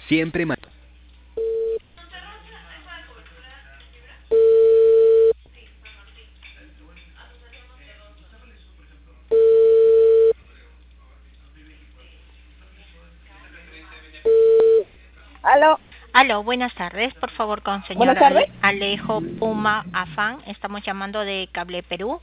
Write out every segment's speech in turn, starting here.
Siempre Aló, Aló, buenas tardes. Por favor, con señor buenas tardes. Alejo Puma Afán. Estamos llamando de Cable Perú.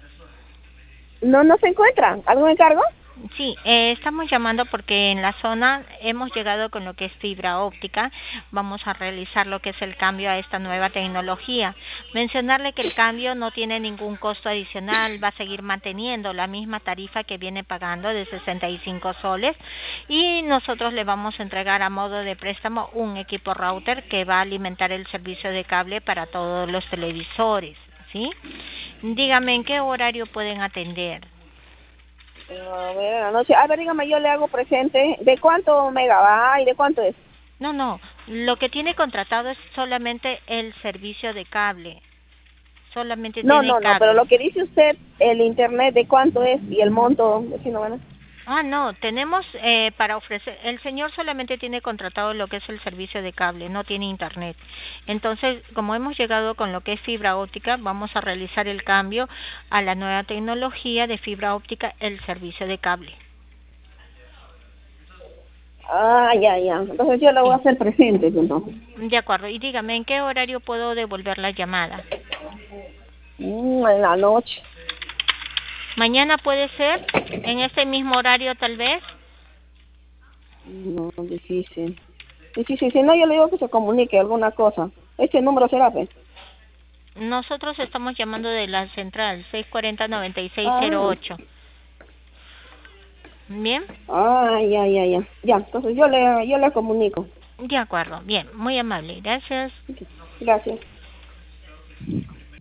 No se encuentran. ¿Algún encargo? Sí, estamos llamando porque en la zona hemos llegado con lo que es fibra óptica. Vamos a realizar lo que es el cambio a esta nueva tecnología. Mencionarle que el cambio no tiene ningún costo adicional, va a seguir manteniendo la misma tarifa que viene pagando de 65 soles y nosotros le vamos a entregar a modo de préstamo un equipo router que va a alimentar el servicio de cable para todos los televisores, ¿sí? Dígame en qué horario pueden atender. A ver, anoche. A ver, dígame, yo le hago presente. ¿De cuánto mega va y de cuánto es? No, lo que tiene contratado es solamente el servicio de cable, solamente tiene No, pero cable. lo que dice usted, el internet, ¿de cuánto es? Y el monto, si no van a... No, tenemos para ofrecer, el señor solamente tiene contratado lo que es el servicio de cable, no tiene internet. Entonces, como hemos llegado con lo que es fibra óptica, vamos a realizar el cambio a la nueva tecnología de fibra óptica, el servicio de cable. Ya. Entonces yo le voy a Sí, hacer presente, pues, entonces. de acuerdo. Y dígame, ¿en qué horario puedo devolver la llamada? En la noche. Mañana puede ser, en este mismo horario tal vez. No, difícil. Difícil. Si no, yo le digo que se comunique alguna cosa. Este número será, pues. Nosotros estamos llamando de la central 640-9608. Ah, Bien, ya. Ya, entonces yo le comunico. de acuerdo, bien, muy amable, gracias. Gracias.